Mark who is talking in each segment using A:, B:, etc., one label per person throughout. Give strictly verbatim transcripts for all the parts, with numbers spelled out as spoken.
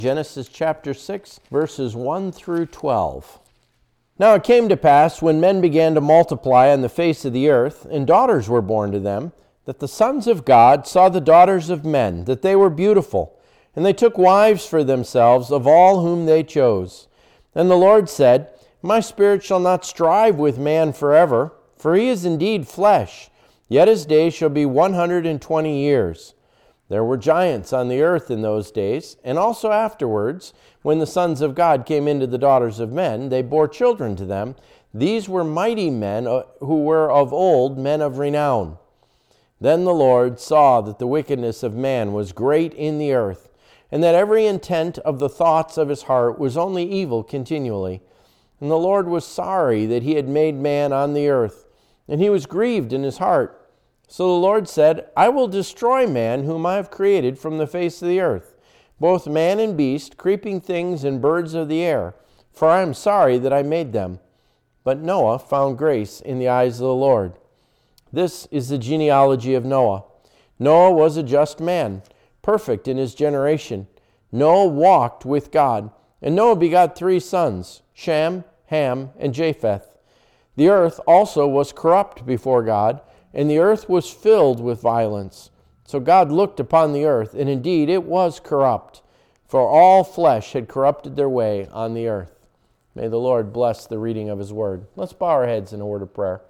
A: Genesis chapter six, verses one through twelve. Now it came to pass, when men began to multiply on the face of the earth, and daughters were born to them, that the sons of God saw the daughters of men, that they were beautiful, and they took wives for themselves of all whom they chose. And the Lord said, My spirit shall not strive with man forever, for he is indeed flesh, yet his days shall be one hundred and twenty years. There were giants on the earth in those days, and also afterwards, when the sons of God came into the daughters of men, they bore children to them. These were mighty men who were of old, men of renown. Then the Lord saw that the wickedness of man was great in the earth, and that every intent of the thoughts of his heart was only evil continually. And the Lord was sorry that he had made man on the earth, and he was grieved in his heart. So the Lord said, I will destroy man whom I have created from the face of the earth, both man and beast, creeping things and birds of the air, for I am sorry that I made them. But Noah found grace in the eyes of the Lord. This is the genealogy of Noah. Noah was a just man, perfect in his generation. Noah walked with God, and Noah begot three sons, Shem, Ham, and Japheth. The earth also was corrupt before God, and the earth was filled with violence. So God looked upon the earth, and indeed it was corrupt, for all flesh had corrupted their way on the earth. May the Lord bless the reading of his word. Let's bow our heads in a word of prayer.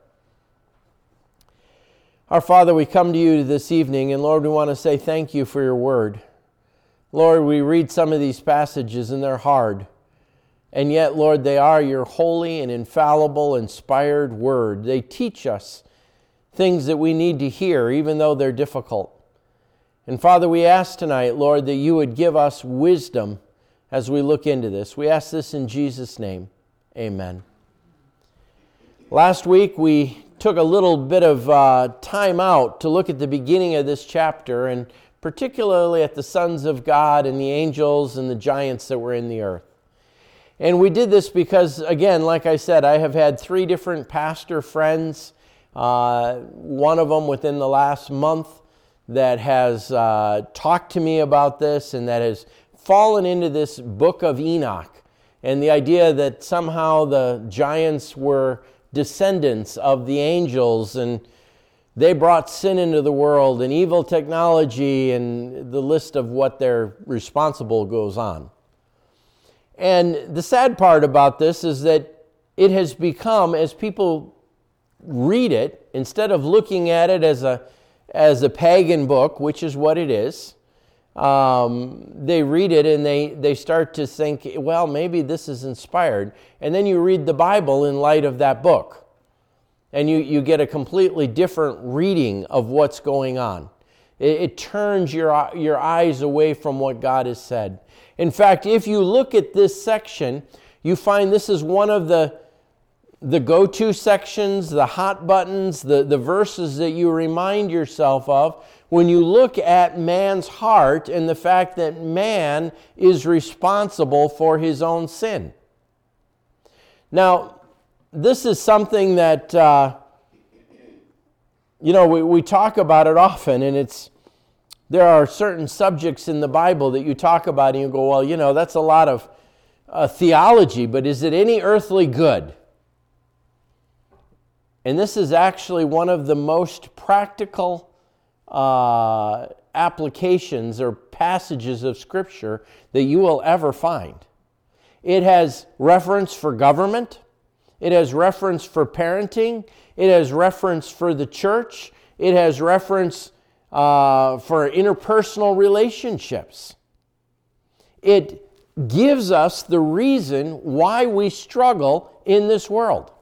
A: Our Father, we come to you this evening, and Lord, we want to say thank you for your word. Lord, we read some of these passages, and they're hard. And yet, Lord, they are your holy and infallible, inspired word. They teach us things that we need to hear, even though they're difficult. And Father, we ask tonight, Lord, that you would give us wisdom as we look into this. We ask this in Jesus' name. Amen. Last week, we took a little bit of uh, time out to look at the beginning of this chapter, and particularly at the sons of God and the angels and the giants that were in the earth. And we did this because, again, like I said, I have had three different pastor friends, uh, one of them within the last month, that has uh, talked to me about this and that has fallen into this book of Enoch, and the idea that somehow the giants were descendants of the angels, and they brought sin into the world and evil technology, and the list of what they're responsible goes on. And the sad part about this is that it has become, as people read it, instead of looking at it as a as a pagan book, which is what it is, um, they read it and they, they start to think, well, maybe this is inspired. And then you read the Bible in light of that book, and you, you get a completely different reading of what's going on. It, it turns your, your eyes away from what God has said. In fact, if you look at this section, you find this is one of the the go-to sections, the hot buttons, the, the verses that you remind yourself of when you look at man's heart and the fact that man is responsible for his own sin. Now, this is something that, uh, you know, we, we talk about it often, and it's, there are certain subjects in the Bible that you talk about and you go, well, you know, that's a lot of uh, theology, but is it any earthly good? And this is actually one of the most practical uh, applications or passages of Scripture that you will ever find. It has reference for government. It has reference for parenting. It has reference for the church. It has reference uh, for interpersonal relationships. It gives us the reason why we struggle in this world.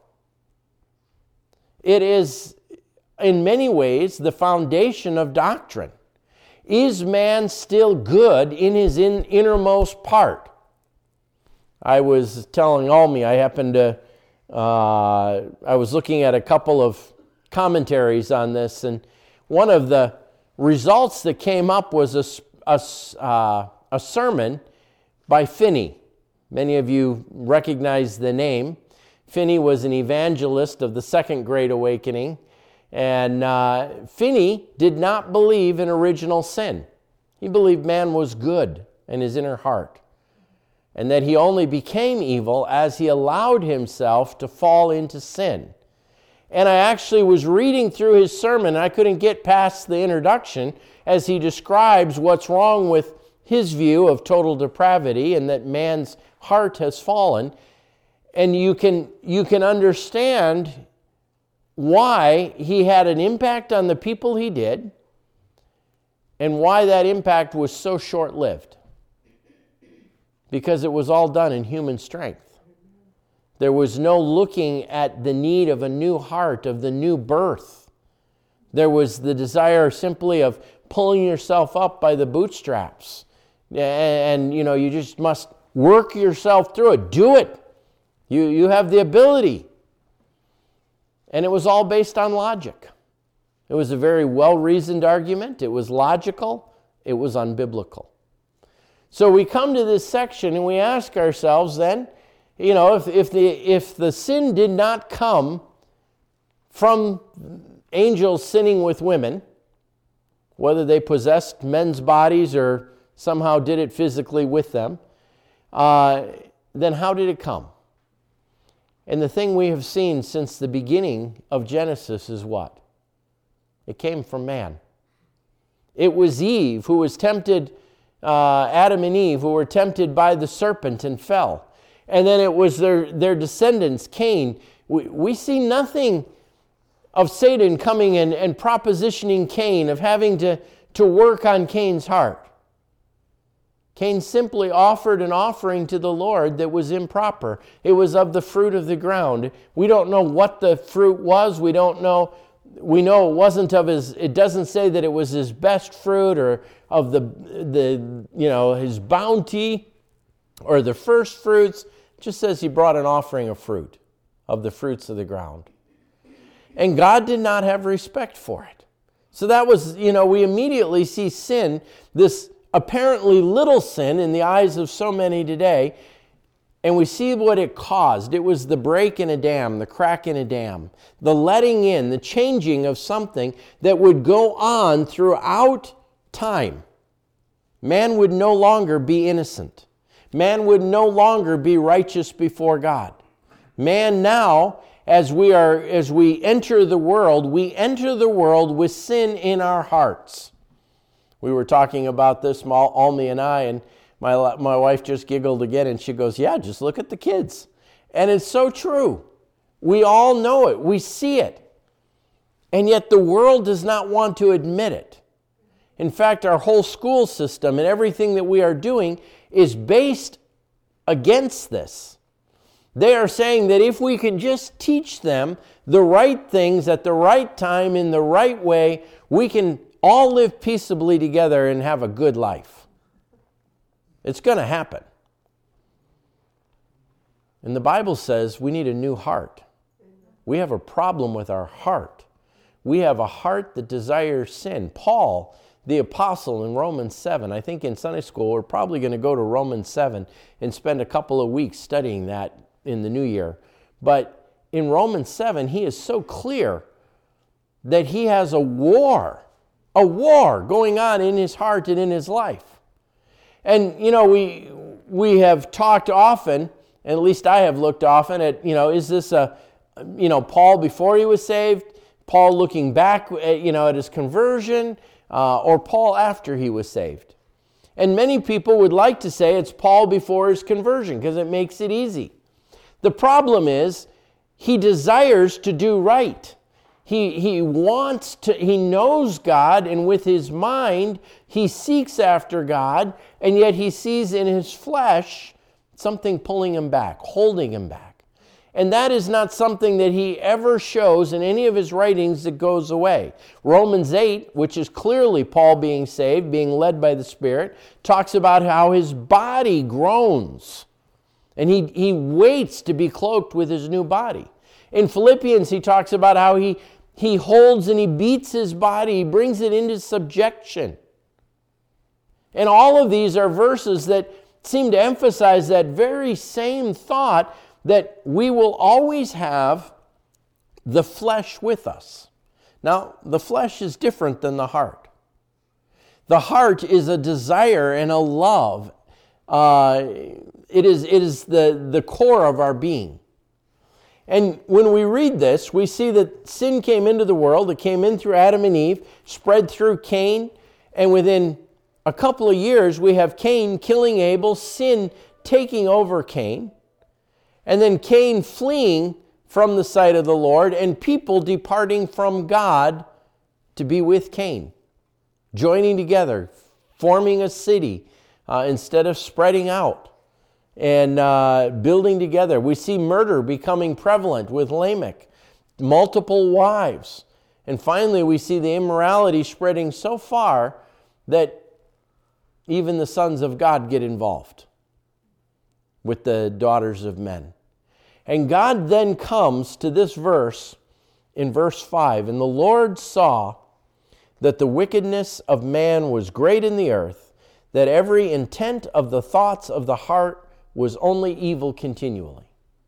A: It is, in many ways, the foundation of doctrine. Is man still good in his in, innermost part? I was telling Almi, I happened to, uh, I was looking at a couple of commentaries on this, and one of the results that came up was a, a, uh, a sermon by Finney. Many of you recognize the name. Finney was an evangelist of the Second Great Awakening, and uh, Finney did not believe in original sin. He believed man was good in his inner heart. and that he only became evil as he allowed himself to fall into sin. And I actually was reading through his sermon, and I couldn't get past the introduction as he describes what's wrong with his view of total depravity and that man's heart has fallen. And you can, you can understand why he had an impact on the people he did and why that impact was so short-lived. Because it was all done in human strength. There was no looking at the need of a new heart, of the new birth. There was the desire simply of pulling yourself up by the bootstraps. And, you know, you just must work yourself through it. Do it. You, you have the ability. And it was all based on logic. It was a very well-reasoned argument. It was logical. It was unbiblical. So we come to this section and we ask ourselves then, you know, if, if, the, if the sin did not come from angels sinning with women, whether they possessed men's bodies or somehow did it physically with them, uh, then how did it come? And the thing we have seen since the beginning of Genesis is what? It came from man. It was Eve who was tempted, uh, Adam and Eve, who were tempted by the serpent and fell. And then it was their, their descendants, Cain. We, we see nothing of Satan coming in and propositioning Cain, of having to, to work on Cain's heart. Cain simply offered an offering to the Lord that was improper. It was of the fruit of the ground. We don't know what the fruit was. We don't know. We know it wasn't of his, it doesn't say that it was his best fruit or of the, the you know, his bounty or the first fruits. It just says he brought an offering of fruit, of the fruits of the ground. And God did not have respect for it. So that was, you know, we immediately see sin, this apparently little sin in the eyes of so many today, and we see what it caused. It was the break in a dam, the crack in a dam, the letting in, the changing of something that would go on throughout time. Man would no longer be innocent. Man would no longer be righteous before God. Man now, as we are, as we enter the world, we enter the world with sin in our hearts. We were talking about this, Almi and I, and my, my wife just giggled again, and she goes, yeah, just look at the kids. And it's so true. We all know it. We see it. And yet the world does not want to admit it. In fact, our whole school system and everything that we are doing is based against this. They are saying that if we can just teach them the right things at the right time in the right way, we can all live peaceably together and have a good life. It's going to happen. And the Bible says we need a new heart. We have a problem with our heart. We have a heart that desires sin. Paul, the apostle, in Romans seven, I think in Sunday school we're probably going to go to Romans seven and spend a couple of weeks studying that in the new year. But in Romans seven, he is so clear that he has a war A war going on in his heart and in his life. And, you know, we we have talked often, and at least I have looked often at, you know, is this a, you know, Paul before he was saved, Paul looking back, at, you know, at his conversion, uh, or Paul after he was saved? And many people would like to say it's Paul before his conversion because it makes it easy. The problem is he desires to do right. He, he wants to, he knows God, and with his mind, he seeks after God, and yet he sees in his flesh something pulling him back, holding him back. And that is not something that he ever shows in any of his writings that goes away. Romans eight, which is clearly Paul being saved, being led by the Spirit, talks about how his body groans, and he, he waits to be cloaked with his new body. In Philippians, he talks about how he He holds and he beats his body. He brings it into subjection. And all of these are verses that seem to emphasize that very same thought that we will always have the flesh with us. Now, the flesh is different than the heart. The heart is a desire and a love uh, it is, it is the, the core of our being. And when we read this, we see that sin came into the world. It came in through Adam and Eve, spread through Cain, and within a couple of years, we have Cain killing Abel, sin taking over Cain, and then Cain fleeing from the sight of the Lord, and people departing from God to be with Cain, joining together, forming a city uh, instead of spreading out and uh, building together. We see murder becoming prevalent with Lamech, multiple wives. And finally, we see the immorality spreading so far that even the sons of God get involved with the daughters of men. And God then comes to this verse in verse five, and the Lord saw that the wickedness of man was great in the earth, that every intent of the thoughts of the heart was only evil continually.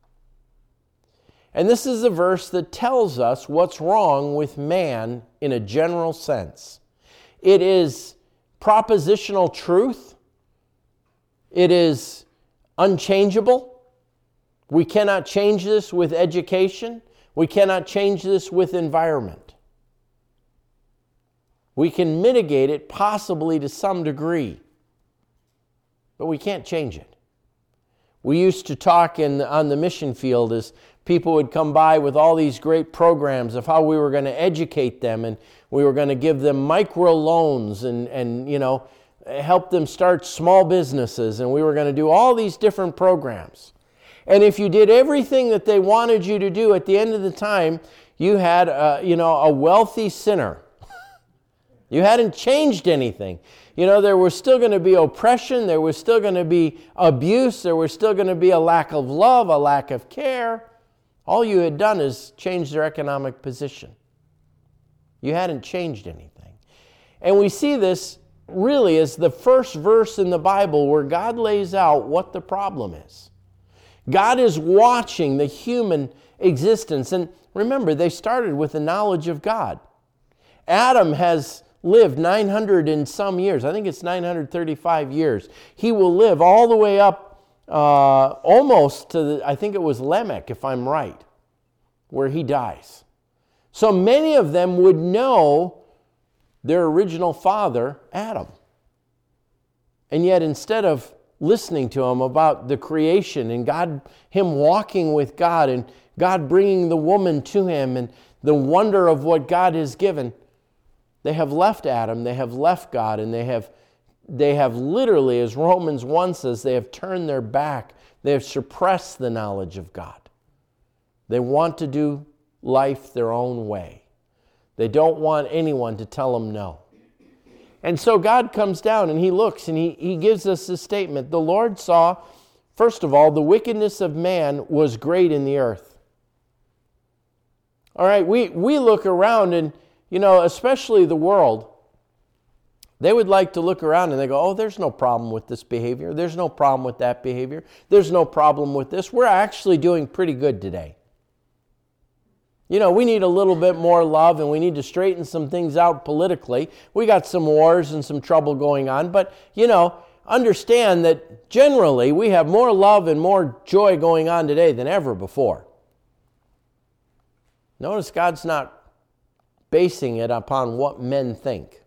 A: And this is a verse that tells us what's wrong with man in a general sense. It is propositional truth. It is unchangeable. We cannot change this with education. We cannot change this with environment. We can mitigate it possibly to some degree, but we can't change it. We used to talk in, on the mission field as people would come by with all these great programs of how we were going to educate them, and we were going to give them micro loans and, and you know, help them start small businesses, and we were going to do all these different programs. And if you did everything that they wanted you to do, at the end of the time, you had a, you know, a wealthy sinner. You hadn't changed anything. You know, there was still going to be oppression, there was still going to be abuse, there was still going to be a lack of love, a lack of care. All you had done is change their economic position. You hadn't changed anything. And we see this really as the first verse in the Bible where God lays out what the problem is. God is watching the human existence. And remember, they started with the knowledge of God. Adam has lived nine hundred and some years. I think it's nine hundred thirty-five years. He will live all the way up uh, almost to, the, I think it was Lamech, if I'm right, where he dies. So many of them would know their original father, Adam. And yet instead of listening to him about the creation and God, him walking with God and God bringing the woman to him and the wonder of what God has given, they have left Adam, they have left God, and they have, they have literally, as Romans one says, they have turned their back. They have suppressed the knowledge of God. They want to do life their own way. They don't want anyone to tell them no. And so God comes down and he looks and he, he gives us this statement. The Lord saw, first of all, the wickedness of man was great in the earth. All right, we, we look around and, you know, especially the world, they would like to look around and they go, oh, there's no problem with this behavior. There's no problem with that behavior. There's no problem with this. We're actually doing pretty good today. You know, we need a little bit more love and we need to straighten some things out politically. We got some wars and some trouble going on, but, you know, understand that generally we have more love and more joy going on today than ever before. Notice God's not basing it upon what men think.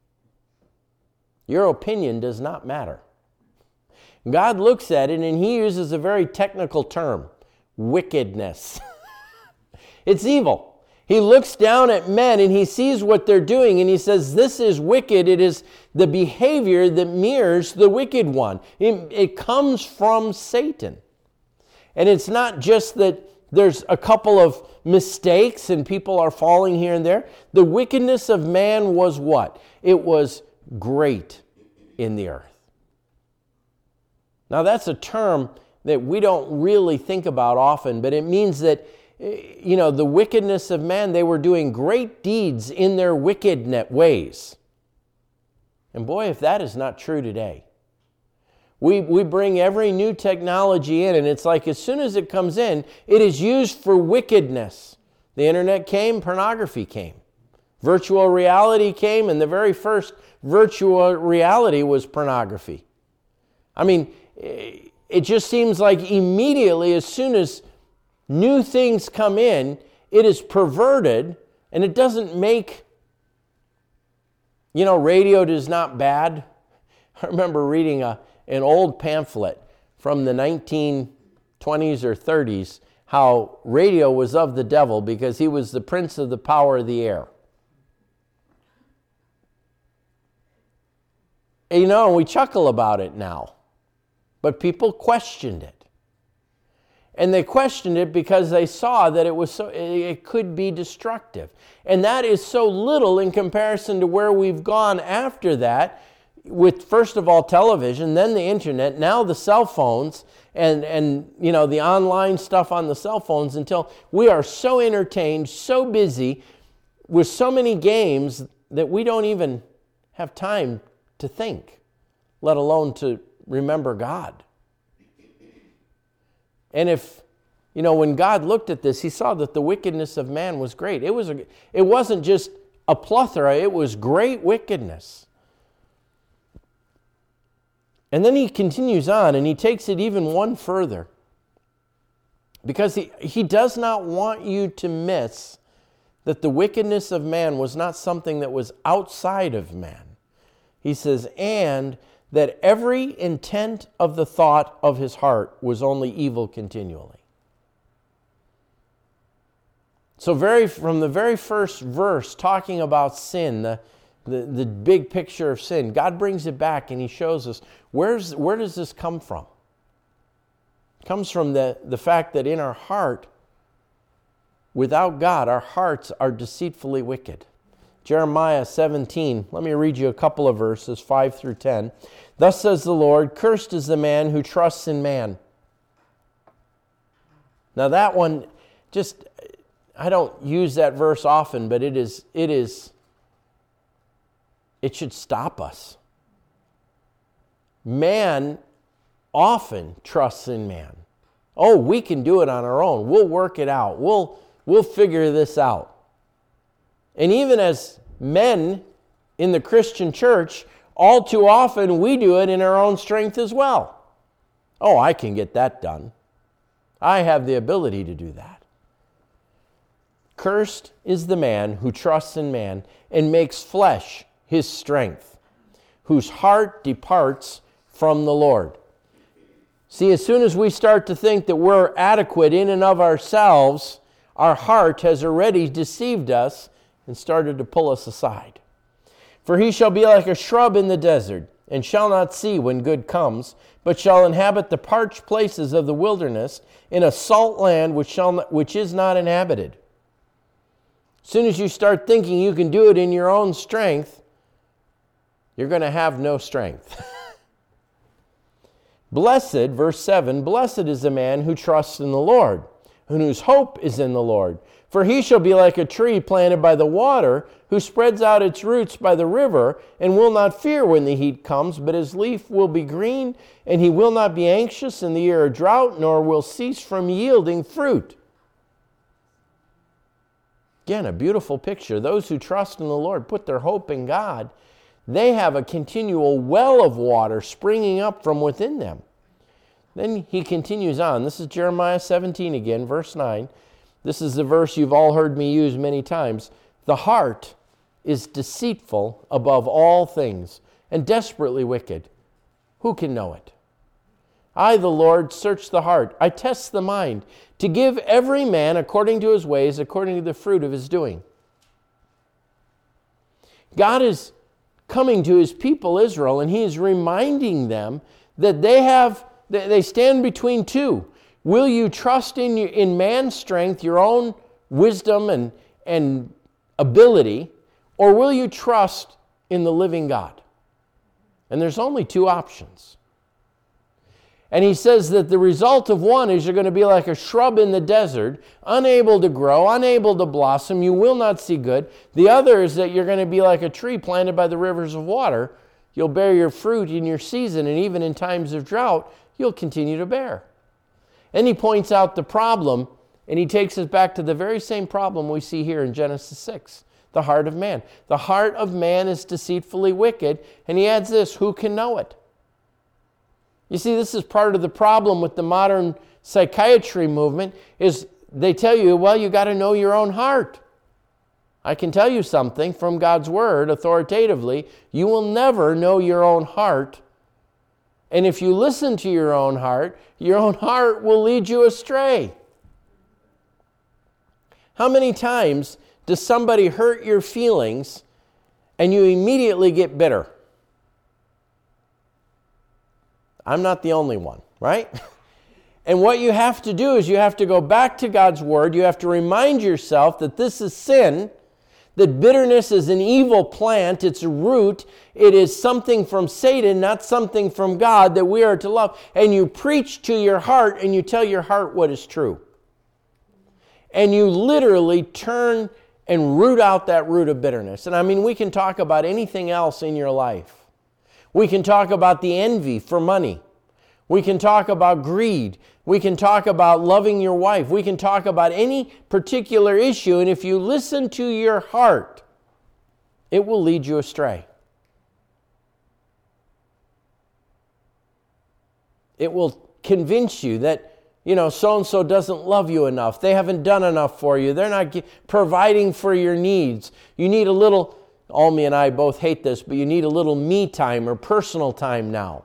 A: Your opinion does not matter. God looks at it and he uses a very technical term, wickedness. It's evil. He looks down at men and he sees what they're doing and he says, this is wicked. It is the behavior that mirrors the wicked one. It, it comes from Satan. And it's not just that there's a couple of mistakes and people are falling here and there. The wickedness of man was what? It was great in the earth. Now that's a term that we don't really think about often, but it means that, you know, the wickedness of man, they were doing great deeds in their wicked ways. And boy, if that is not true today. We, we bring every new technology in, and it's like as soon as it comes in, it is used for wickedness. The internet came, pornography came. Virtual reality came, and the very first virtual reality was pornography. I mean, it just seems like immediately, as soon as new things come in, it is perverted, and it doesn't make, you know, radio is not bad. I remember reading a, an old pamphlet from the nineteen twenties or thirties, how radio was of the devil because he was the prince of the power of the air. And, you know, we chuckle about it now, but people questioned it. And they questioned it because they saw that it was so, it could be destructive. And that is so little in comparison to where we've gone after that, with first of all television, then the internet, now the cell phones, and, and you know the online stuff on the cell phones, until we are so entertained, so busy with so many games that we don't even have time to think, let alone to remember God. And if, you know, when God looked at this, he saw that the wickedness of man was great. It was a, it wasn't just a plethora, it was great wickedness. And then he continues on and he takes it even one further. Because he, he does not want you to miss that the wickedness of man was not something that was outside of man. He says, and that every intent of the thought of his heart was only evil continually. So very from the very first verse, talking about sin, the The, the big picture of sin, God brings it back and he shows us, where's, where does this come from? It comes from the, the fact that in our heart, without God, our hearts are deceitfully wicked. Jeremiah seventeen, let me read you a couple of verses, five through ten. Thus says the Lord, cursed is the man who trusts in man. Now that one, just, I don't use that verse often, but it is, it is, it should stop us. Man often trusts in man. Oh, we can do it on our own. We'll work it out. We'll, we'll figure this out. And even as men in the Christian church, all too often we do it in our own strength as well. Oh, I can get that done. I have the ability to do that. Cursed is the man who trusts in man and makes flesh his strength, whose heart departs from the Lord. See, as soon as we start to think that we're adequate in and of ourselves, our heart has already deceived us and started to pull us aside. For he shall be like a shrub in the desert, and shall not see when good comes, but shall inhabit the parched places of the wilderness, in a salt land which shall not, which is not inhabited. As soon as you start thinking you can do it in your own strength, you're going to have no strength. Blessed, verse seven, blessed is the man who trusts in the Lord, and whose hope is in the Lord. For he shall be like a tree planted by the water, who spreads out its roots by the river, and will not fear when the heat comes, but his leaf will be green, and he will not be anxious in the year of drought, nor will cease from yielding fruit. Again, a beautiful picture. Those who trust in the Lord, put their hope in God, they have a continual well of water springing up from within them. Then he continues on. This is Jeremiah seventeen again, verse nine. This is the verse you've all heard me use many times. The heart is deceitful above all things and desperately wicked. Who can know it? I, the Lord, search the heart. I test the mind to give every man according to his ways, according to the fruit of his doing. God is coming to his people Israel, and he is reminding them that they have they stand between two. Will you trust in in man's strength, your own wisdom and and ability, or will you trust in the living God? And there's only two options. And he says that the result of one is you're going to be like a shrub in the desert, unable to grow, unable to blossom. You will not see good. The other is that you're going to be like a tree planted by the rivers of water. You'll bear your fruit in your season, and even in times of drought, you'll continue to bear. And he points out the problem, and he takes us back to the very same problem we see here in Genesis six, the heart of man. The heart of man is deceitfully wicked, and he adds this, who can know it? You see, this is part of the problem with the modern psychiatry movement is they tell you, well, you got to know your own heart. I can tell you something from God's Word authoritatively. You will never know your own heart. And if you listen to your own heart, your own heart will lead you astray. How many times does somebody hurt your feelings and you immediately get bitter? I'm not the only one, right? And what you have to do is you have to go back to God's Word. You have to remind yourself that this is sin, that bitterness is an evil plant, it's a root, it is something from Satan, not something from God that we are to love. And you preach to your heart and you tell your heart what is true. And you literally turn and root out that root of bitterness. And I mean, we can talk about anything else in your life. We can talk about the envy for money. We can talk about greed. We can talk about loving your wife. We can talk about any particular issue. And if you listen to your heart, it will lead you astray. It will convince you that, you know, so-and-so doesn't love you enough. They haven't done enough for you. They're not providing for your needs. You need a little, Almi and I both hate this, but you need a little me time or personal time now.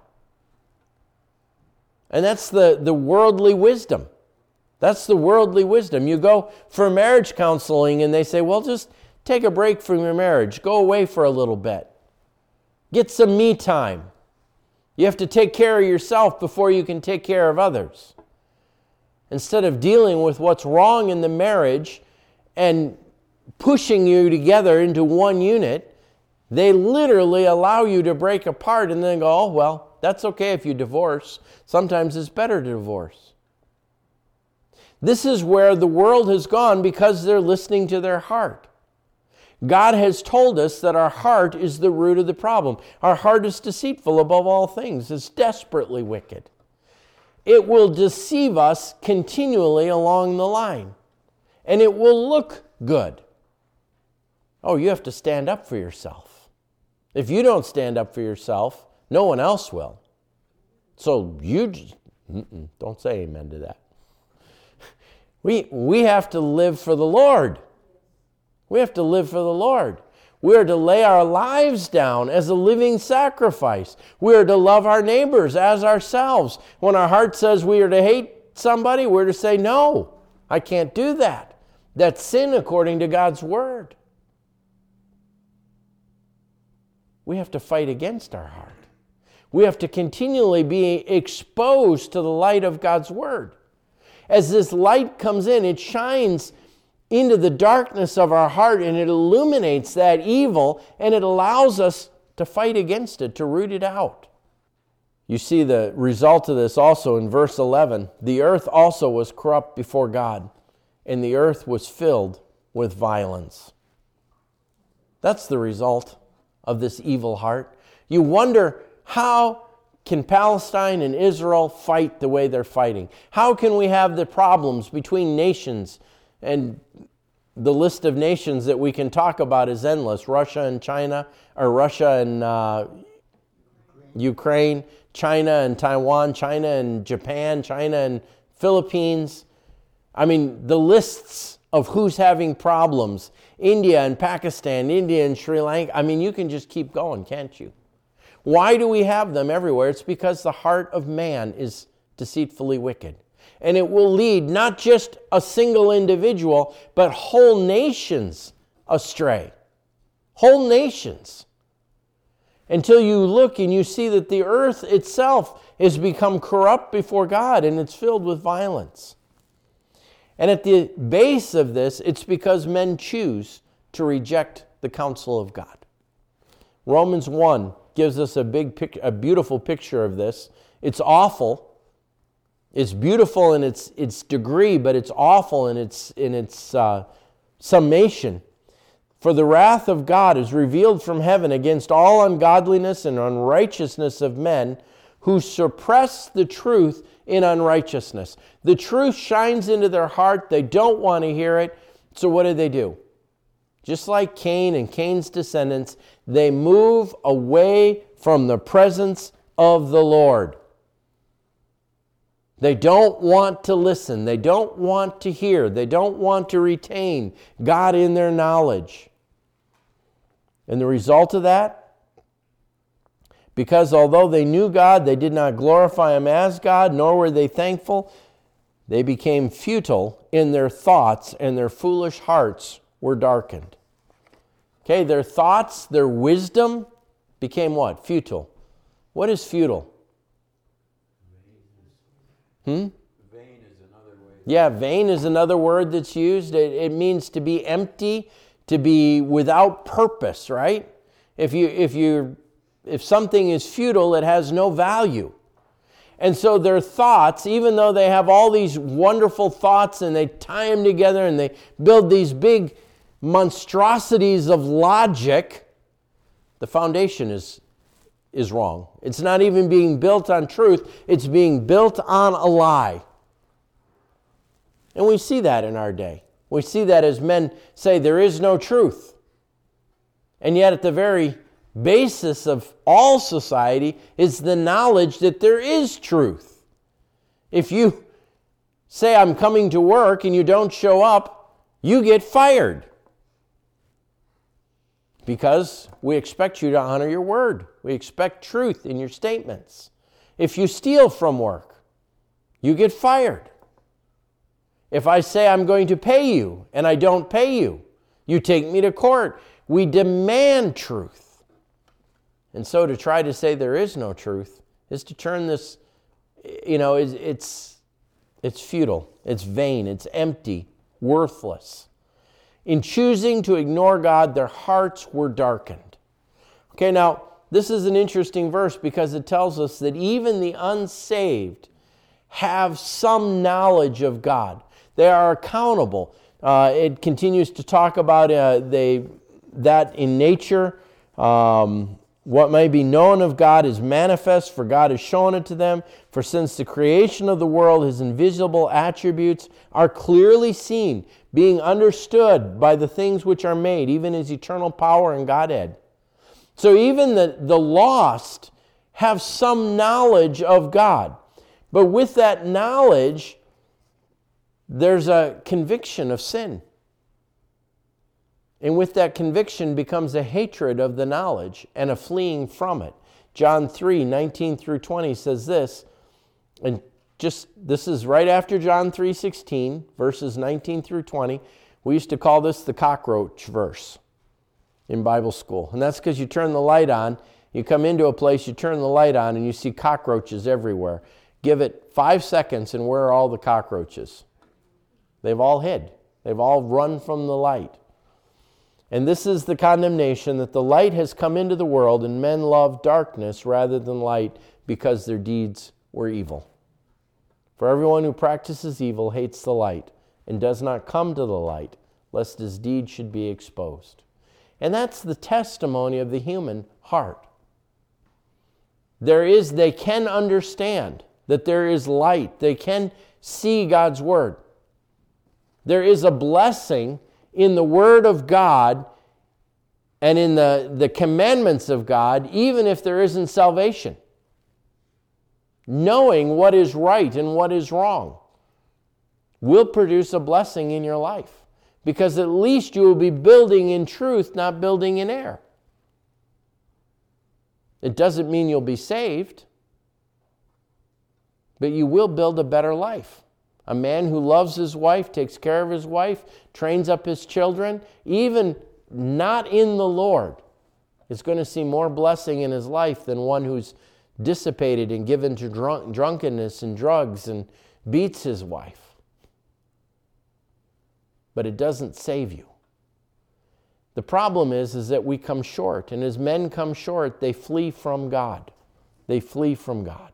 A: And that's the, the worldly wisdom. That's the worldly wisdom. You go for marriage counseling and they say, well, just take a break from your marriage. Go away for a little bit. Get some me time. You have to take care of yourself before you can take care of others. Instead of dealing with what's wrong in the marriage and pushing you together into one unit, they literally allow you to break apart and then go, oh, well, that's okay if you divorce. Sometimes it's better to divorce. This is where the world has gone because they're listening to their heart. God has told us that our heart is the root of the problem. Our heart is deceitful above all things. It's desperately wicked. It will deceive us continually along the line. And it will look good. Oh, you have to stand up for yourself. If you don't stand up for yourself, no one else will. So you just, don't say amen to that. We, we have to live for the Lord. We have to live for the Lord. We are to lay our lives down as a living sacrifice. We are to love our neighbors as ourselves. When our heart says we are to hate somebody, we're to say, no, I can't do that. That's sin according to God's Word. We have to fight against our heart. We have to continually be exposed to the light of God's Word. As this light comes in, it shines into the darkness of our heart and it illuminates that evil and it allows us to fight against it, to root it out. You see the result of this also in verse eleven. The earth also was corrupt before God, and the earth was filled with violence. That's the result of this evil heart. You wonder, how can Palestine and Israel fight the way they're fighting? How can we have the problems between nations? And the list of nations that we can talk about is endless. Russia and China, or Russia and uh, Ukraine, China and Taiwan, China and Japan, China and Philippines. I mean, the lists of who's having problems. India and Pakistan, India and Sri Lanka. I mean, you can just keep going, can't you? Why do we have them everywhere? It's because the heart of man is deceitfully wicked. And it will lead not just a single individual, but whole nations astray. Whole nations. Until you look and you see that the earth itself has become corrupt before God and it's filled with violence. And at the base of this, it's because men choose to reject the counsel of God. Romans one gives us a big, pic- a beautiful picture of this. It's awful. It's beautiful in its its degree, but it's awful in its in its uh, summation. For the wrath of God is revealed from heaven against all ungodliness and unrighteousness of men who suppress the truth in unrighteousness. The truth shines into their heart. They don't want to hear it. So what do they do? Just like Cain and Cain's descendants, they move away from the presence of the Lord. They don't want to listen. They don't want to hear. They don't want to retain God in their knowledge. And the result of that, because although they knew God, they did not glorify Him as God, nor were they thankful. They became futile in their thoughts, and their foolish hearts were darkened. Okay, their thoughts, their wisdom became what? Futile. What is futile? Hmm?
B: Vain is another way.
A: Yeah, vain is another word that's used. It, it means to be empty, to be without purpose, right? If you if you if something is futile, it has no value. And so their thoughts, even though they have all these wonderful thoughts and they tie them together and they build these big monstrosities of logic, the foundation is is wrong. It's not even being built on truth. It's being built on a lie. And we see that in our day. We see that as men say there is no truth. And yet at the very basis of all society is the knowledge that there is truth. If you say I'm coming to work and you don't show up, you get fired. Because we expect you to honor your word. We expect truth in your statements. If you steal from work, you get fired. If I say I'm going to pay you and I don't pay you, you take me to court. We demand truth. And so to try to say there is no truth is to turn this, you know, it's it's, it's futile, it's vain, it's empty, worthless. In choosing to ignore God, their hearts were darkened. Okay, now, this is an interesting verse because it tells us that even the unsaved have some knowledge of God. They are accountable. Uh, it continues to talk about uh, they that in nature, um, what may be known of God is manifest, for God has shown it to them. For since the creation of the world, His invisible attributes are clearly seen, being understood by the things which are made, even His eternal power and Godhead. So even the, the lost have some knowledge of God. But with that knowledge, there's a conviction of sin. And with that conviction becomes a hatred of the knowledge and a fleeing from it. John three, nineteen through twenty says this, and just this is right after John three sixteen, verses nineteen through twenty. We used to call this the cockroach verse in Bible school. And that's because you turn the light on, you come into a place, you turn the light on, and you see cockroaches everywhere. Give it five seconds, and where are all the cockroaches? They've all hid. They've all run from the light. And this is the condemnation, that the light has come into the world, and men love darkness rather than light because their deeds were evil. For everyone who practices evil hates the light and does not come to the light, lest his deeds should be exposed. And that's the testimony of the human heart. There is, they can understand that there is light. They can see God's word. There is a blessing in the Word of God and in the, the commandments of God, even if there isn't salvation. Knowing what is right and what is wrong will produce a blessing in your life, because at least you will be building in truth, not building in error. It doesn't mean you'll be saved, but you will build a better life. A man who loves his wife, takes care of his wife, trains up his children, even not in the Lord, is going to see more blessing in his life than one who's dissipated and given to drunk, drunkenness and drugs and beats his wife. But it doesn't save you. The problem is, is that we come short, and as men come short, they flee from God. They flee from God.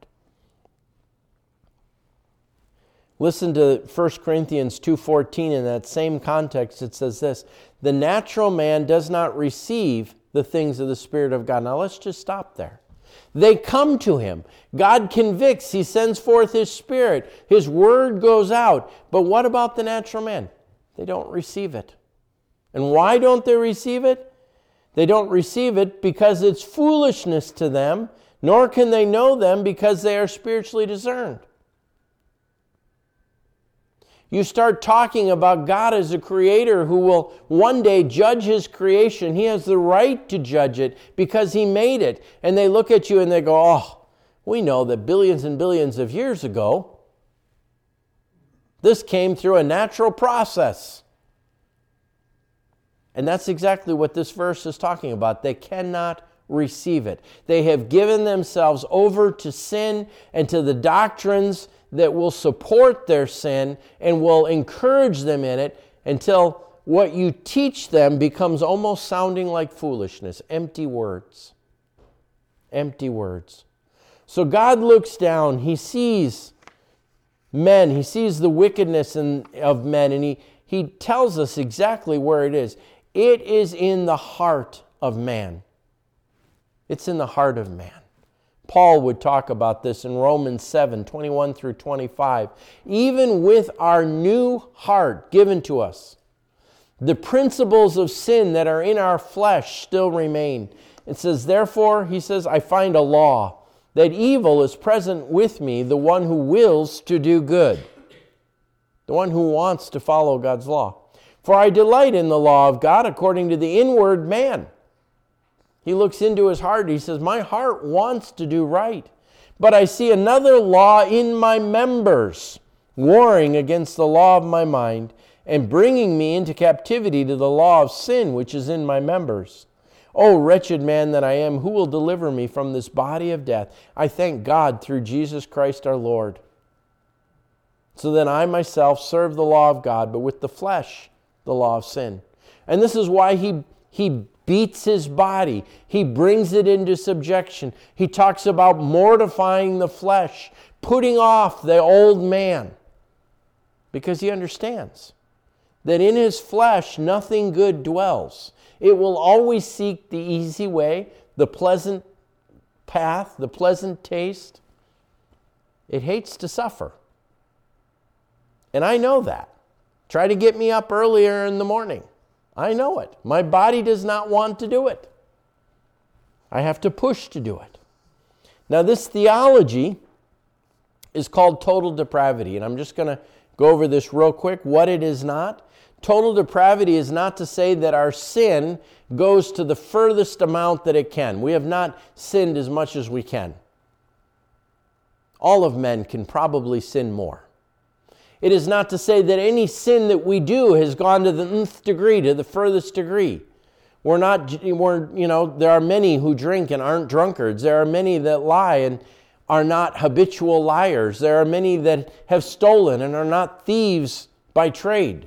A: Listen to First Corinthians two fourteen. In that same context, it says this: the natural man does not receive the things of the Spirit of God. Now let's just stop there. They come to him. God convicts. He sends forth His Spirit. His word goes out. But what about the natural man? They don't receive it. And why don't they receive it? They don't receive it because it's foolishness to them, nor can they know them because they are spiritually discerned. You start talking about God as a creator who will one day judge his creation. He has the right to judge it because he made it. And they look at you and they go, oh, we know that billions and billions of years ago, this came through a natural process. And that's exactly what this verse is talking about. They cannot receive it. They have given themselves over to sin and to the doctrines that will support their sin and will encourage them in it until what you teach them becomes almost sounding like foolishness, empty words. Empty words. So God looks down, he sees men, he sees the wickedness in, of men, and he, he tells us exactly where it is. It is in the heart of man. It's in the heart of man. Paul would talk about this in Romans seven, twenty-one through twenty-five. Even with our new heart given to us, the principles of sin that are in our flesh still remain. It says, therefore, he says, I find a law, that evil is present with me, the one who wills to do good, the one who wants to follow God's law. For I delight in the law of God according to the inward man. He looks into his heart. He says, my heart wants to do right. But I see another law in my members, warring against the law of my mind, and bringing me into captivity to the law of sin, which is in my members. O wretched man that I am, who will deliver me from this body of death? I thank God through Jesus Christ our Lord. So then I myself serve the law of God, but with the flesh, the law of sin. And this is why he, he beats his body. He brings it into subjection. He talks about mortifying the flesh, putting off the old man, because he understands that in his flesh nothing good dwells. It will always seek the easy way, the pleasant path, the pleasant taste. It hates to suffer. And I know that. Try to get me up earlier in the morning. I know it. My body does not want to do it. I have to push to do it. Now, this theology is called total depravity, and I'm just going to go over this real quick, what it is not. Total depravity is not to say that our sin goes to the furthest amount that it can. We have not sinned as much as we can. All of men can probably sin more. It is not to say that any sin that we do has gone to the nth degree, to the furthest degree. We're not, we're, you know, there are many who drink and aren't drunkards. There are many that lie and are not habitual liars. There are many that have stolen and are not thieves by trade.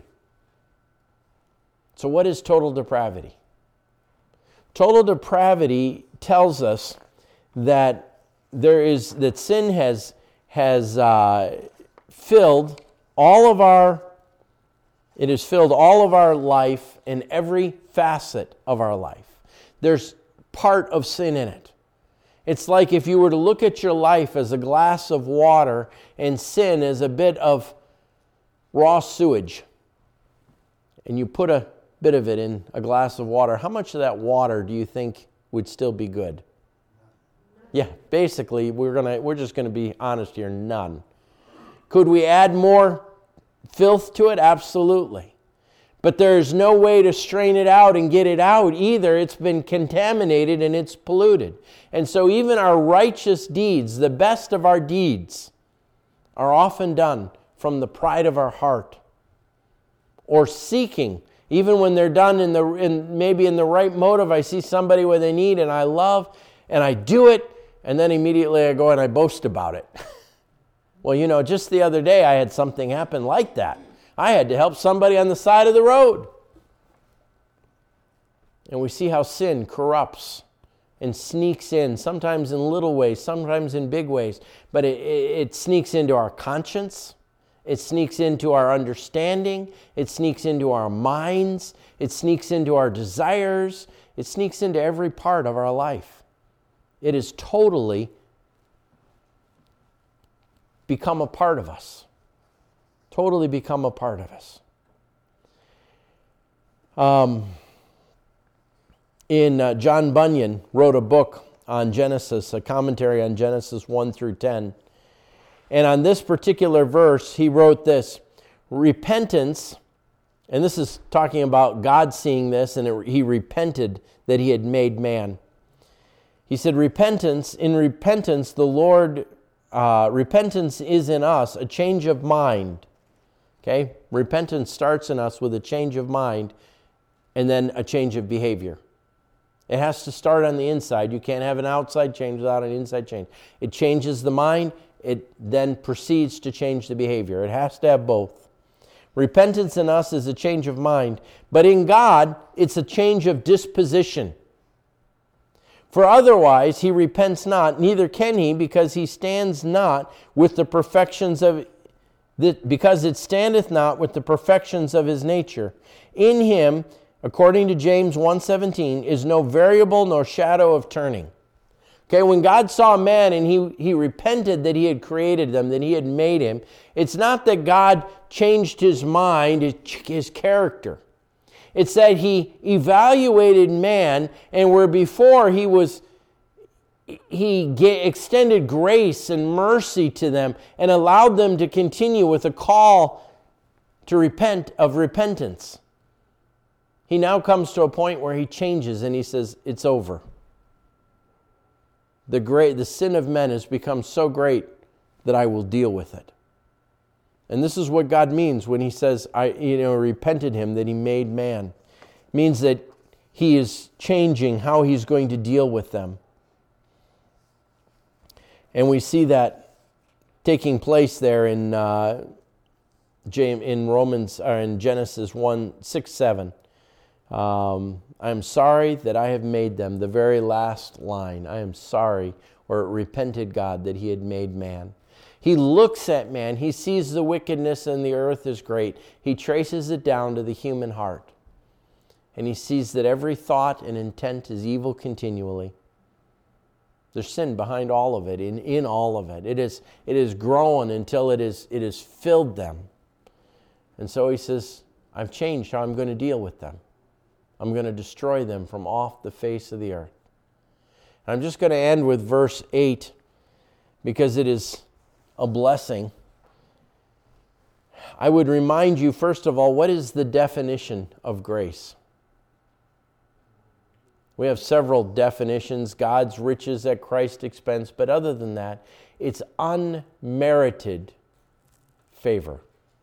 A: So what is total depravity? Total depravity tells us that there is that sin has has uh, filled all of our. It has filled all of our life in every facet of our life. There's part of sin in it. It's like if you were to look at your life as a glass of water and sin as a bit of raw sewage, and you put a bit of it in a glass of water, how much of that water do you think would still be good? Yeah, basically, we're gonna we're just gonna be honest here, none. Could we add more filth to it? Absolutely. But there's no way to strain it out and get it out either. It's been contaminated and it's polluted. And so even our righteous deeds, the best of our deeds, are often done from the pride of our heart or seeking. Even when they're done in the in maybe in the right motive, I see somebody with a need and I love and I do it, and then immediately I go and I boast about it. Well, you know, just the other day I had something happen like that. I had to help somebody on the side of the road. And we see how sin corrupts and sneaks in, sometimes in little ways, sometimes in big ways. But it, it, it sneaks into our conscience. It sneaks into our understanding. It sneaks into our minds. It sneaks into our desires. It sneaks into every part of our life. It has totally become a part of us. Totally become a part of us. Um, in uh, John Bunyan wrote a book on Genesis, a commentary on Genesis one through ten. And on this particular verse, he wrote this: repentance, and this is talking about God seeing this, and it, he repented that he had made man. He said, repentance, in repentance, the Lord, uh, repentance is in us a change of mind. Okay? Repentance starts in us with a change of mind and then a change of behavior. It has to start on the inside. You can't have an outside change without an inside change. It changes the mind. It then proceeds to change the behavior. It has to have both. Repentance in us is a change of mind, but in God, it's a change of disposition. For otherwise he repents not, neither can he, because he stands not with the perfections of because it standeth not with the perfections of his nature. In him, according to James one seventeen, is no variable nor shadow of turning. Okay, when God saw man and he, he repented that he had created them, that he had made him, it's not that God changed his mind, his character. It's that he evaluated man, and where before he was, he extended grace and mercy to them and allowed them to continue with a call to repent of repentance. He now comes to a point where he changes and he says, it's over. The great, the sin of men has become so great that I will deal with it. And this is what God means when he says, I you know, repented him that he made man. It means that he is changing how he's going to deal with them. And we see that taking place there in uh, in Romans or in Genesis one, six, seven. Um, I am sorry that I have made them. The very last line. I am sorry, or it repented God that he had made man. He looks at man. He sees the wickedness in the earth is great. He traces it down to the human heart. And he sees that every thought and intent is evil continually. There's sin behind all of it, in, in all of it. It is, it is grown until it is, it has filled them. And so he says, I've changed how I'm going to deal with them. I'm going to destroy them from off the face of the earth. And I'm just going to end with verse eight because it is a blessing. I would remind you, first of all, what is the definition of grace? We have several definitions, God's riches at Christ's expense, but other than that, it's unmerited favor.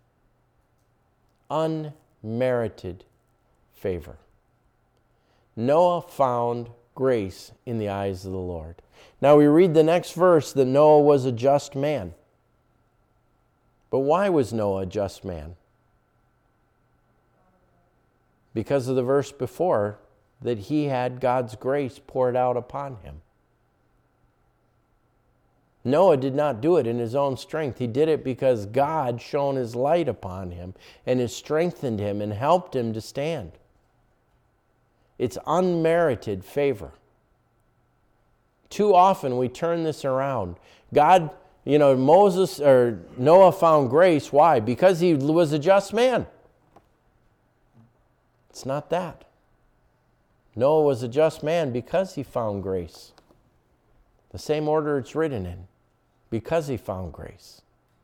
A: Unmerited favor. Noah found grace in the eyes of the Lord. Now we read the next verse that Noah was a just man. But why was Noah a just man? Because of the verse before, that he had God's grace poured out upon him. Noah did not do it in his own strength. He did it because God shone his light upon him and has strengthened him and helped him to stand. It's unmerited favor. Too often we turn this around. God, you know, Moses or Noah found grace. Why? Because he was a just man. It's not that. Noah was a just man because he found grace. The same order it's written in. Because he found grace.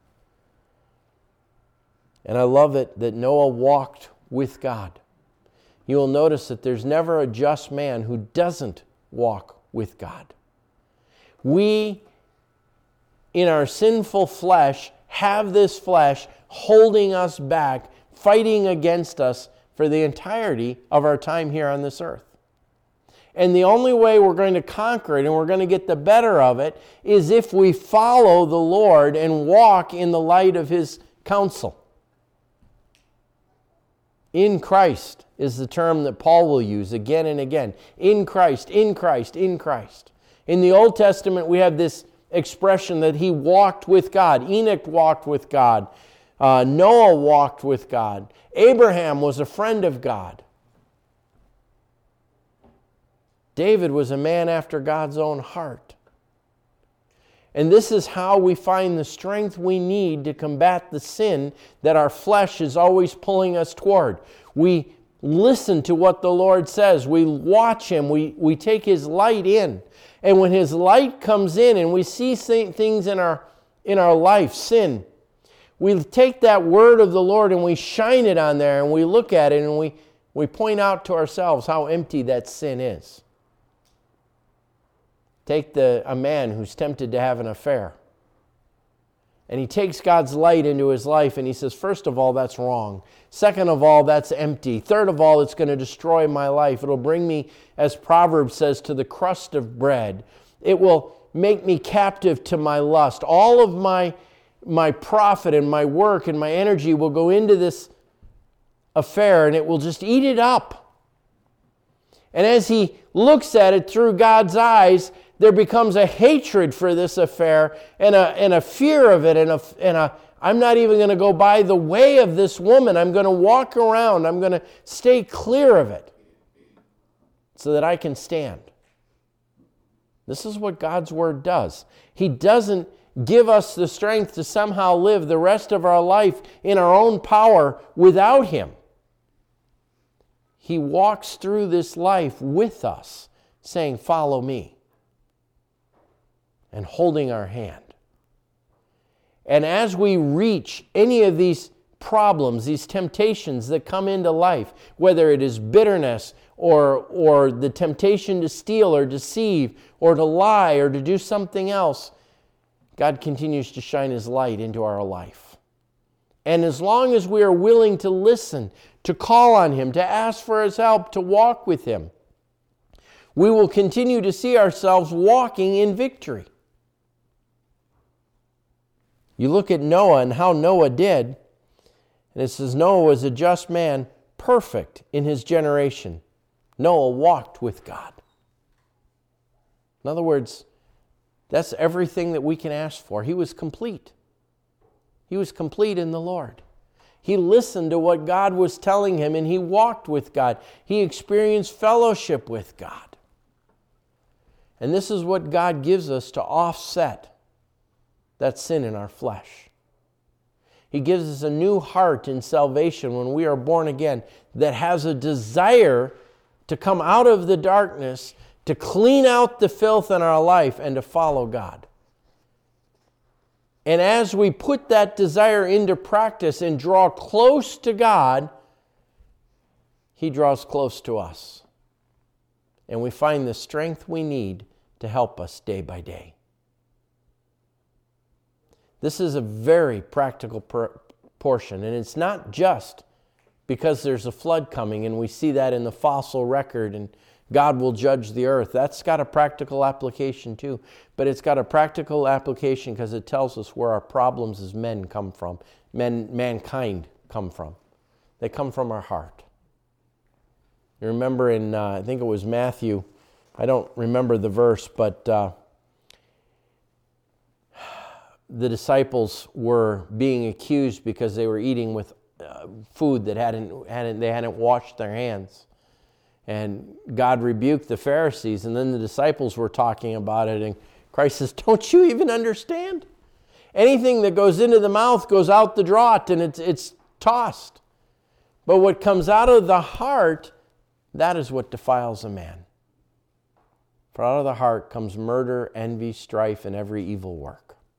A: And I love it that Noah walked with God. You will notice that there's never a just man who doesn't walk with God. We, in our sinful flesh, have this flesh holding us back, fighting against us for the entirety of our time here on this earth. And the only way we're going to conquer it and we're going to get the better of it is if we follow the Lord and walk in the light of his counsel. In Christ is the term that Paul will use again and again. In Christ, in Christ, in Christ. In the Old Testament, we have this expression that he walked with God. Enoch walked with God. Uh, Noah walked with God. Abraham was a friend of God. David was a man after God's own heart. And this is how we find the strength we need to combat the sin that our flesh is always pulling us toward. We listen to what the Lord says. We watch him. We, we take his light in. And when his light comes in and we see things in our, in our life, sin, we take that word of the Lord and we shine it on there and we look at it and we, we point out to ourselves how empty that sin is. Take the, a man who's tempted to have an affair. And he takes God's light into his life and he says, first of all, that's wrong. Second of all, that's empty. Third of all, it's going to destroy my life. It'll bring me, as Proverbs says, to the crust of bread. It will make me captive to my lust. All of my, my profit and my work and my energy will go into this affair and it will just eat it up. And as he looks at it through God's eyes, there becomes a hatred for this affair and a, and a fear of it and a, and a I'm not even going to go by the way of this woman. I'm going to walk around. I'm going to stay clear of it so that I can stand. This is what God's Word does. He doesn't give us the strength to somehow live the rest of our life in our own power without Him. He walks through this life with us, saying, follow me, and holding our hand. And as we reach any of these problems, these temptations that come into life, whether it is bitterness or, or the temptation to steal or deceive or to lie or to do something else, God continues to shine His light into our life. And as long as we are willing to listen, to call on Him, to ask for His help, to walk with Him, we will continue to see ourselves walking in victory. You look at Noah and how Noah did, and it says Noah was a just man, perfect in his generation. Noah walked with God. In other words, that's everything that we can ask for. He was complete. He was complete in the Lord. He listened to what God was telling him and he walked with God. He experienced fellowship with God. And this is what God gives us to offset that sin in our flesh. He gives us a new heart in salvation when we are born again that has a desire to come out of the darkness, to clean out the filth in our life and to follow God. And as we put that desire into practice and draw close to God, He draws close to us. And we find the strength we need to help us day by day. This is a very practical per- portion, and it's not just because there's a flood coming and we see that in the fossil record and God will judge the earth. That's got a practical application too, but it's got a practical application because it tells us where our problems as men come from, men, mankind come from. They come from our heart. You remember in, uh, I think it was Matthew, I don't remember the verse, but uh, the disciples were being accused because they were eating with uh, food that hadn't, hadn't they hadn't washed their hands. And God rebuked the Pharisees, and then the disciples were talking about it, and Christ says, don't you even understand? Anything that goes into the mouth goes out the draught, and it's, it's tossed. But what comes out of the heart, that is what defiles a man. For out of the heart comes murder, envy, strife, and every evil work.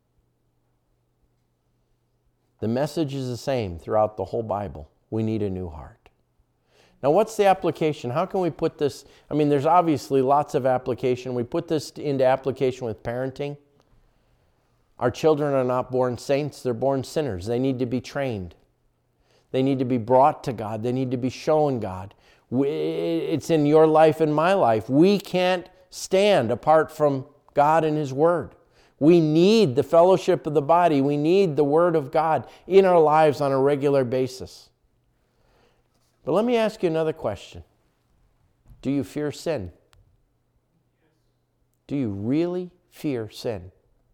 A: The message is the same throughout the whole Bible. We need a new heart. Now, what's the application? How can we put this? I mean, there's obviously lots of application. We put this into application with parenting. Our children are not born saints. They're born sinners. They need to be trained. They need to be brought to God. They need to be shown God. It's in your life and my life. We can't stand apart from God and His Word. We need the fellowship of the body. We need the Word of God in our lives on a regular basis. But let me ask you another question. Do you fear sin? Do you really fear sin?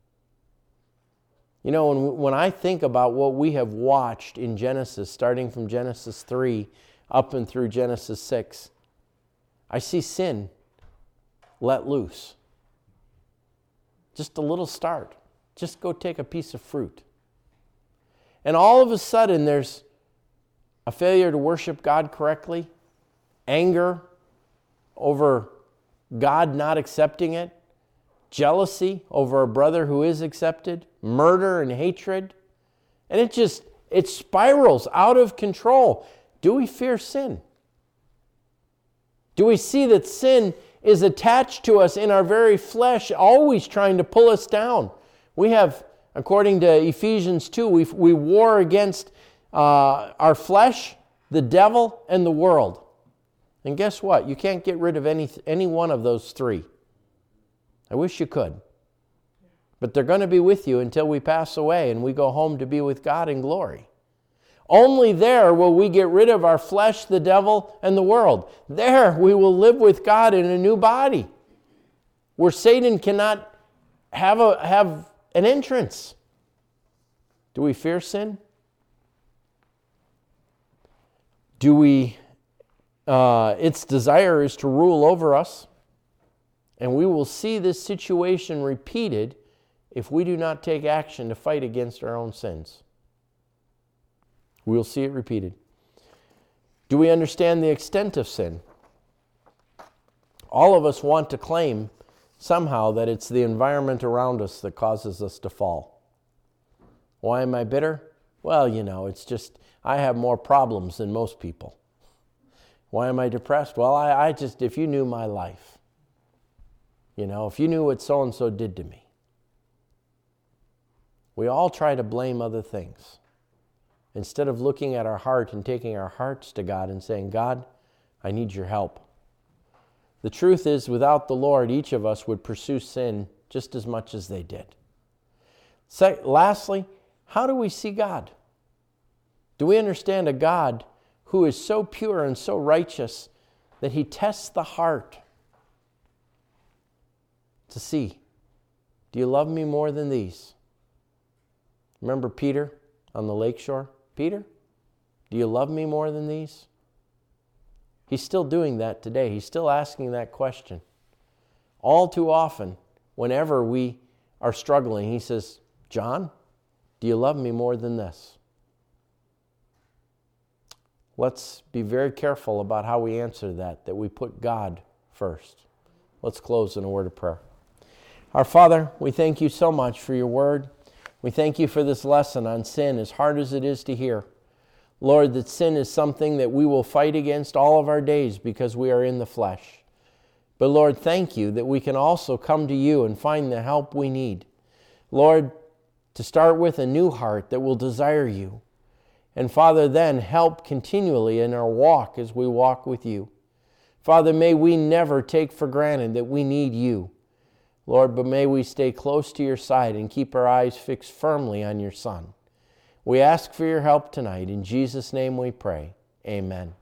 A: You know, when, when I think about what we have watched in Genesis, starting from Genesis three up and through Genesis six, I see sin let loose. Just a little start. Just go take a piece of fruit. And all of a sudden there's a failure to worship God correctly, anger over God not accepting it, jealousy over a brother who is accepted, murder and hatred, And it just, it spirals out of control. Do we fear sin? Do we see that sin is attached to us in our very flesh, always trying to pull us down? We have, according to Ephesians two, we, we war against uh, our flesh, the devil, and the world. And guess what? You can't get rid of any, any one of those three. I wish you could. But they're going to be with you until we pass away and we go home to be with God in glory. Only there will we get rid of our flesh, the devil, and the world. There we will live with God in a new body, where Satan cannot have, a, have an entrance. Do we fear sin? Do we, uh, its desire is to rule over us, and we will see this situation repeated if we do not take action to fight against our own sins. We'll see it repeated. Do we understand the extent of sin? All of us want to claim somehow that it's the environment around us that causes us to fall. Why am I bitter? Well, you know, it's just, I have more problems than most people. Why am I depressed? Well, I, I just, if you knew my life, you know, if you knew what so-and-so did to me. We all try to blame other things, instead of looking at our heart and taking our hearts to God and saying, God, I need your help. The truth is, without the Lord, each of us would pursue sin just as much as they did. So, lastly, how do we see God? Do we understand a God who is so pure and so righteous that he tests the heart to see, do you love me more than these? Remember Peter on the lakeshore? Peter, do you love me more than these? He's still doing that today. He's still asking that question. All too often, whenever we are struggling, he says, John, do you love me more than this? Let's be very careful about how we answer that, that we put God first. Let's close in a word of prayer. Our Father, we thank you so much for your word. We thank you for this lesson on sin, as hard as it is to hear. Lord, that sin is something that we will fight against all of our days because we are in the flesh. But Lord, thank you that we can also come to you and find the help we need. Lord, to start with a new heart that will desire you. And Father, then help continually in our walk as we walk with you. Father, may we never take for granted that we need you. Lord, but may we stay close to your side and keep our eyes fixed firmly on your Son. We ask for your help tonight. In Jesus' name we pray. Amen.